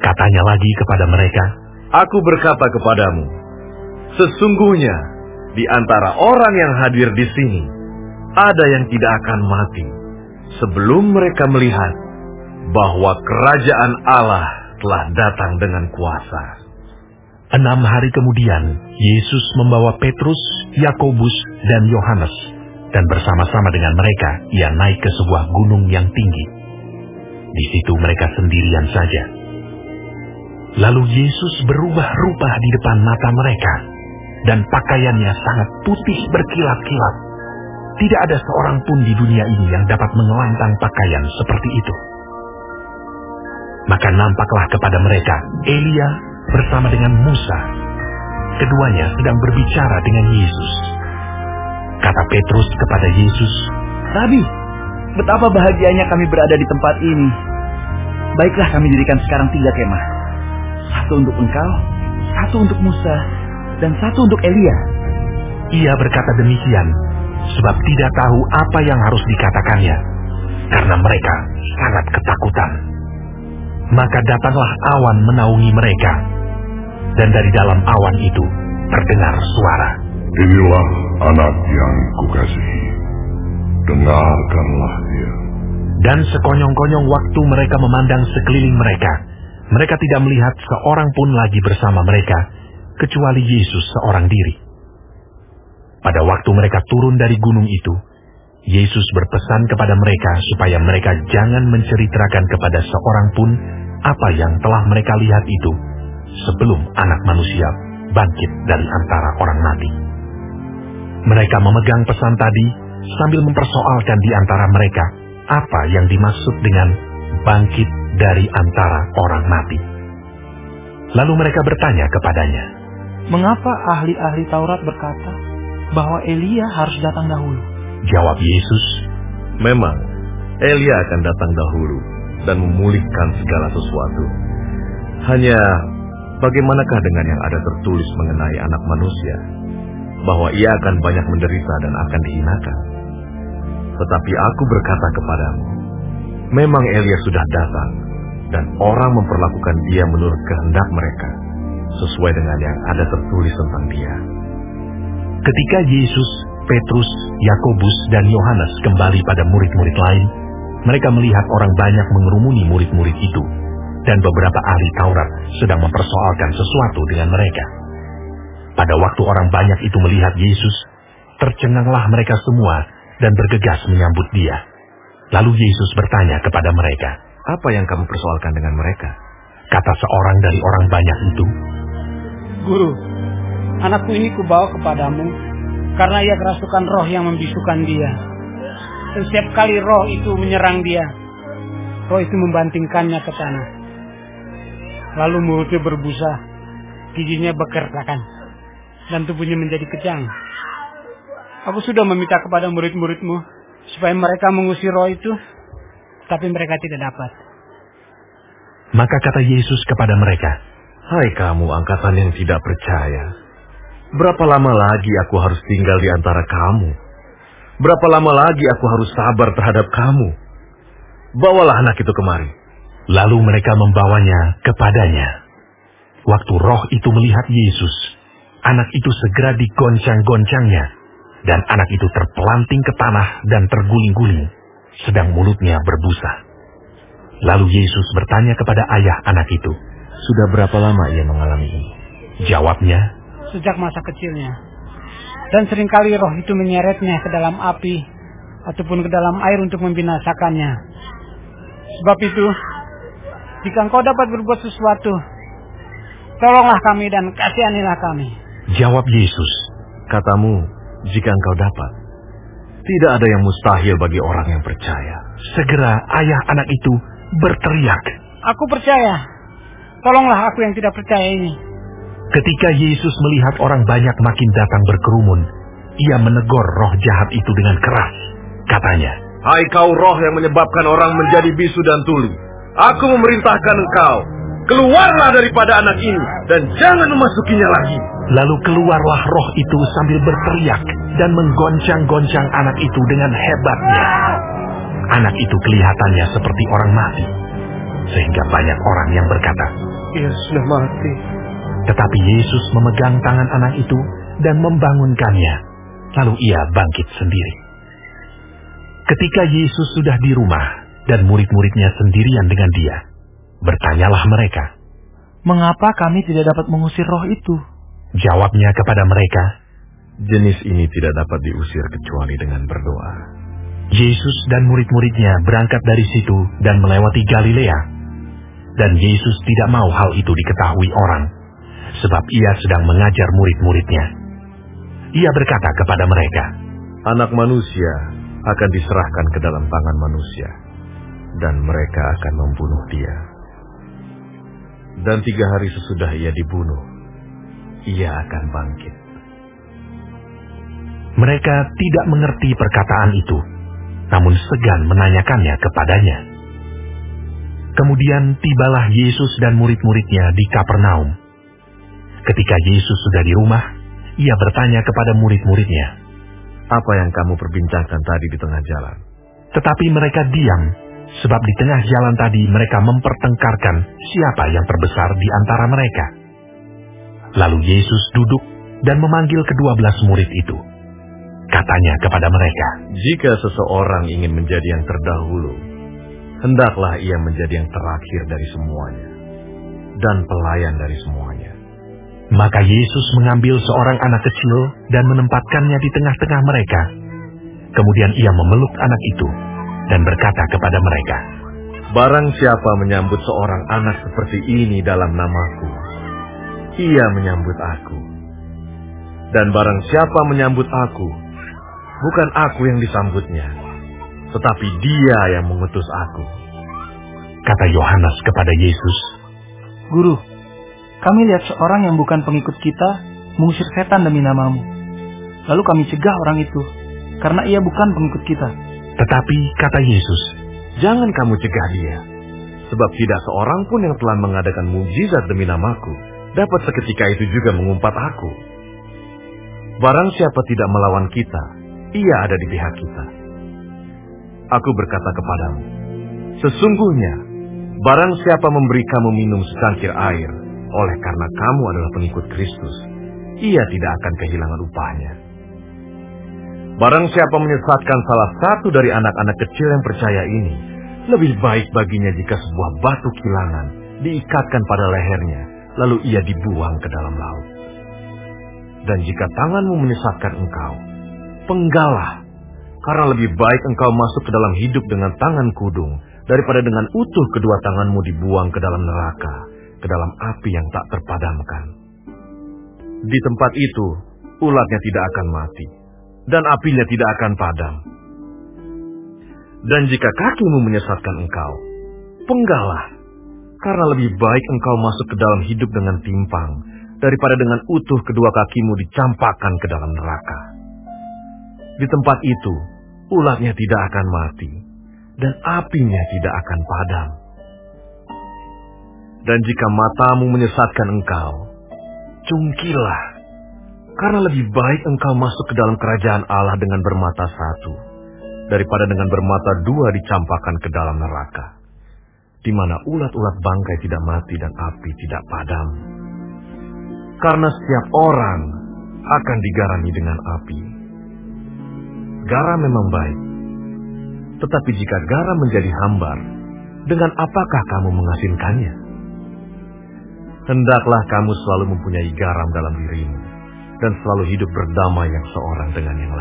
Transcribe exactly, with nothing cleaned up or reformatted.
Katanya lagi kepada mereka, Aku berkata kepadamu, sesungguhnya di antara orang yang hadir di sini, ada yang tidak akan mati sebelum mereka melihat bahwa kerajaan Allah telah datang dengan kuasa. Enam hari kemudian, Yesus membawa Petrus, Yakobus, dan Yohanes, dan bersama-sama dengan mereka, ia naik ke sebuah gunung yang tinggi. Di situ mereka sendirian saja. Lalu Yesus berubah rupa di depan mata mereka, dan pakaiannya sangat putih berkilat-kilat. Tidak ada seorang pun di dunia ini yang dapat mengelantang pakaian seperti itu. Maka nampaklah kepada mereka Elia bersama dengan Musa. Keduanya sedang berbicara dengan Yesus. Kata Petrus kepada Yesus, Rabi, betapa bahagianya kami berada di tempat ini. Baiklah, kami dirikan sekarang tiga kemah. Satu untuk engkau, satu untuk Musa, dan satu untuk Elia. Ia berkata demikian, sebab tidak tahu apa yang harus dikatakannya, karena mereka sangat ketakutan. Maka datanglah awan menaungi mereka, dan dari dalam awan itu terdengar suara, Inilah anak yang kukasihi, dengarkanlah dia. Dan sekonyong-konyong waktu mereka memandang sekeliling mereka, mereka tidak melihat seorang pun lagi bersama mereka, kecuali Yesus seorang diri. Pada waktu mereka turun dari gunung itu, Yesus berpesan kepada mereka supaya mereka jangan menceritakan kepada seorang pun apa yang telah mereka lihat itu, sebelum Anak Manusia bangkit dari antara orang mati. Mereka memegang pesan tadi sambil mempersoalkan di antara mereka apa yang dimaksud dengan bangkit dari antara orang mati. Lalu mereka bertanya kepadanya, Mengapa ahli-ahli Taurat berkata bahwa Elia harus datang dahulu? Jawab Yesus, Memang Elia akan datang dahulu dan memulihkan segala sesuatu. Hanya bagaimanakah dengan yang ada tertulis mengenai Anak Manusia, bahwa ia akan banyak menderita dan akan dihinakan? Tetapi aku berkata kepadamu, memang Elia sudah datang, dan orang memperlakukan dia menurut kehendak mereka, sesuai dengan yang ada tertulis tentang dia. Ketika Yesus, Petrus, Yakobus, dan Yohanes kembali pada murid-murid lain, mereka melihat orang banyak mengerumuni murid-murid itu, dan beberapa ahli Taurat sedang mempersoalkan sesuatu dengan mereka. Pada waktu orang banyak itu melihat Yesus, tercenganglah mereka semua dan bergegas menyambut dia. Lalu Yesus bertanya kepada mereka, Apa yang kamu persoalkan dengan mereka? Kata seorang dari orang banyak itu, Guru, anakku ini kubawa kepadamu, karena ia kerasukan roh yang membisukan dia. Dan setiap kali roh itu menyerang dia, roh itu membantingkannya ke tanah. Lalu mulutnya berbusa, giginya bekertakan, dan tubuhnya menjadi kejang. Aku sudah meminta kepada murid-muridmu supaya mereka mengusir roh itu, tapi mereka tidak dapat. Maka kata Yesus kepada mereka, Hai kamu angkatan yang tidak percaya, berapa lama lagi aku harus tinggal di antara kamu? Berapa lama lagi aku harus sabar terhadap kamu? Bawalah anak itu kemari. Lalu mereka membawanya kepadanya. Waktu roh itu melihat Yesus, anak itu segera digoncang-goncangnya, dan anak itu terpelanting ke tanah dan terguling-guling, sedang mulutnya berbusa. Lalu Yesus bertanya kepada ayah anak itu, Sudah berapa lama ia mengalami ini? Jawabnya, Sejak masa kecilnya. Dan seringkali roh itu menyeretnya ke dalam api ataupun ke dalam air untuk membinasakannya. Sebab itu, jika engkau dapat berbuat sesuatu, tolonglah kami dan kasihanilah kami. Jawab Yesus, Katamu, jika engkau dapat. Tidak ada yang mustahil bagi orang yang percaya. Segera ayah anak itu berteriak, Aku percaya, tolonglah aku yang tidak percaya ini. Ketika Yesus melihat orang banyak makin datang berkerumun, ia menegur roh jahat itu dengan keras. Katanya, Hai kau roh yang menyebabkan orang menjadi bisu dan tuli, aku memerintahkan engkau, keluarlah daripada anak ini, dan jangan memasukinya lagi. Lalu keluarlah roh itu sambil berteriak dan menggoncang-goncang anak itu dengan hebatnya. Anak itu kelihatannya seperti orang mati, sehingga banyak orang yang berkata, ia sudah mati. Tetapi Yesus memegang tangan anak itu dan membangunkannya, lalu ia bangkit sendiri. Ketika Yesus sudah di rumah dan murid-muridnya sendirian dengan dia, bertanyalah mereka, "Mengapa kami tidak dapat mengusir roh itu?" Jawabnya kepada mereka, "Jenis ini tidak dapat diusir kecuali dengan berdoa." Yesus dan murid-muridnya berangkat dari situ dan melewati Galilea. Dan Yesus tidak mau hal itu diketahui orang, sebab ia sedang mengajar murid-muridnya. Ia berkata kepada mereka, "Anak manusia akan diserahkan ke dalam tangan manusia, dan mereka akan membunuh dia. Dan tiga hari sesudah ia dibunuh, ia akan bangkit." Mereka tidak mengerti perkataan itu, namun segan menanyakannya kepadanya. Kemudian tibalah Yesus dan murid-muridnya di Kapernaum. Ketika Yesus sudah di rumah, ia bertanya kepada murid-muridnya, "Apa yang kamu perbincangkan tadi di tengah jalan?" Tetapi mereka diam, sebab di tengah jalan tadi mereka mempertengkarkan siapa yang terbesar di antara mereka. Lalu Yesus duduk dan memanggil kedua belas murid itu. Katanya kepada mereka, "Jika seseorang ingin menjadi yang terdahulu, hendaklah ia menjadi yang terakhir dari semuanya, dan pelayan dari semuanya." Maka Yesus mengambil seorang anak kecil dan menempatkannya di tengah-tengah mereka. Kemudian ia memeluk anak itu dan berkata kepada mereka, "Barang siapa menyambut seorang anak seperti ini dalam namaku, ia menyambut aku. Dan barang siapa menyambut aku, bukan aku yang disambutnya, tetapi dia yang mengutus aku." Kata Yohanes kepada Yesus, "Guru, kami lihat seorang yang bukan pengikut kita mengusir setan demi namamu. Lalu kami cegah orang itu, karena ia bukan pengikut kita." Tetapi kata Yesus, "Jangan kamu cegah dia, sebab tidak seorang pun yang telah mengadakan mukjizat demi namaku dapat seketika itu juga mengumpat aku. Barang siapa tidak melawan kita, ia ada di pihak kita. Aku berkata kepadamu, sesungguhnya, barang siapa memberi kamu minum secangkir air, oleh karena kamu adalah pengikut Kristus, ia tidak akan kehilangan upahnya. Barang siapa menyesatkan salah satu dari anak-anak kecil yang percaya ini, lebih baik baginya jika sebuah batu kilangan diikatkan pada lehernya, lalu ia dibuang ke dalam laut. Dan jika tanganmu menyesatkan engkau, penggalah, karena lebih baik engkau masuk ke dalam hidup dengan tangan kudung, daripada dengan utuh kedua tanganmu dibuang ke dalam neraka, ke dalam api yang tak terpadamkan. Di tempat itu, ulatnya tidak akan mati, dan apinya tidak akan padam. Dan jika kakimu menyesatkan engkau, penggalah, karena lebih baik engkau masuk ke dalam hidup dengan timpang, daripada dengan utuh kedua kakimu dicampakkan ke dalam neraka. Di tempat itu, ulatnya tidak akan mati, dan apinya tidak akan padam. Dan jika matamu menyesatkan engkau, cungkilah, karena lebih baik engkau masuk ke dalam kerajaan Allah dengan bermata satu, daripada dengan bermata dua dicampakkan ke dalam neraka, di mana ulat-ulat bangkai tidak mati dan api tidak padam. Karena setiap orang akan digarami dengan api. Garam memang baik, tetapi jika garam menjadi hambar, dengan apakah kamu mengasinkannya? Hendaklah kamu selalu mempunyai garam dalam dirimu, dan selalu hidup berdamai yang seorang dengan yang